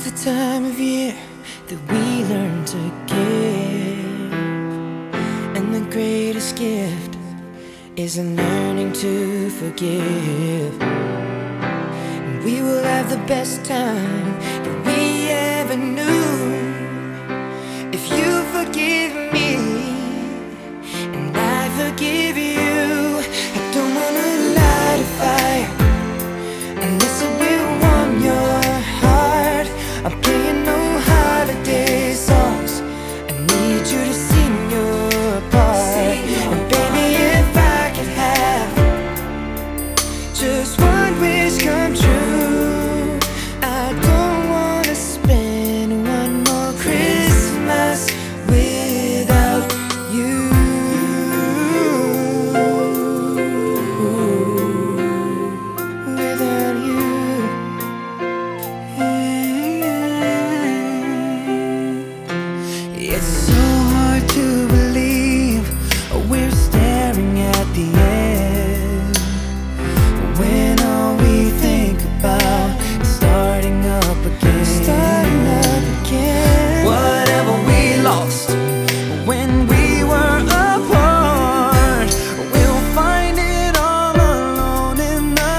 the time of year that we learn to give, and the greatest gift is in learning to forgive. And we will have the best time that we ever knew if you forgive me and I forgive you. I don't wanna light a fire unless it will warm your heart. I'm playing no holiday songs. I need you to sing your part. And baby, if I could have just one wish come true, I don't wanna spend one more Christmas without you. Without you. It's so hard to believe we're staring at the end when all we think about is starting up again. Whatever we lost when we were apart, we'll find it all alone in the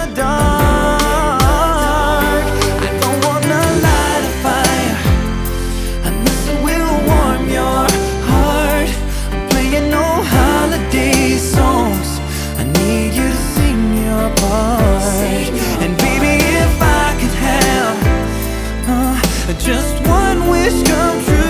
dark. I don't wanna light a fire unless it will warm your heart. I'm playing no holiday songs. I need you to sing your part. And baby, if I could have just one wish come true,